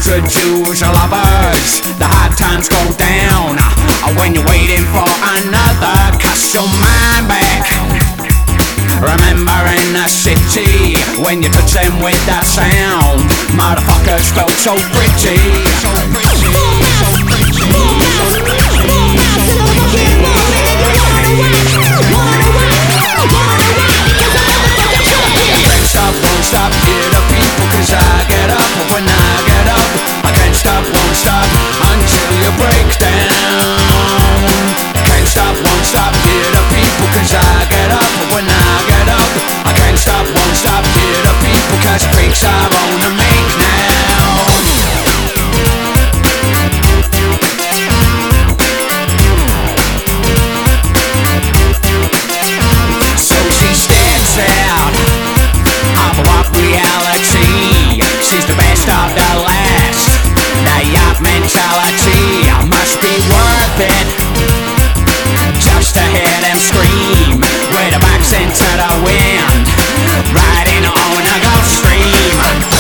Jews are lovers, the hard times go down when you're waiting for another. Cast your mind back, remember in the city when you touch them with that sound. Motherfuckers felt so pretty, so pretty, so pretty, so pretty. Can't stop, won't stop, hear the people, cause I get up when I get up. I can't stop, won't stop until you break down. Can't stop, won't stop, hear the people, cause I get up when I get up. I can't stop, won't stop, hear the people, cause freaks I wanna make now. So she stands out of what reality. She's the best of the last. The yacht mentality must be worth it just to hear them scream with their backs into the wind, riding on a Gulf Stream.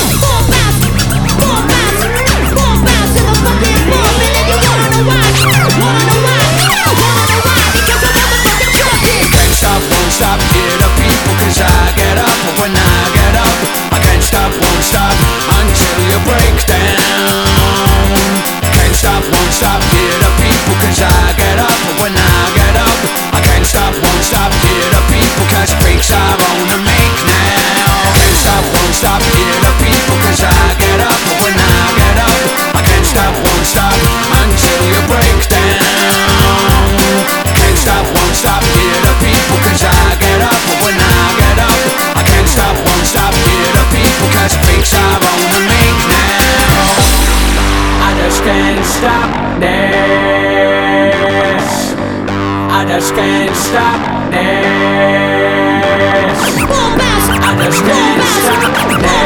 Can't stop, won't stop, hear the people, cause I get up when I get up. I can't stop, won't stop until you break down. Can't stop, won't stop, hear the people, cause I get up when I get up. I can't stop, won't stop, hear the people, cause freaks I wanna make now. Can't stop, won't stop, hear the people, cause I get up when I get up. I can't stop, won't stop until you break down. Can't stop, won't stop, hear the people, cause I get up when I get up. I can't stop, won't stop, hear the people, cause freaks I wanna make now. I just can't stop this. I just can't stop this. I just can't stop this.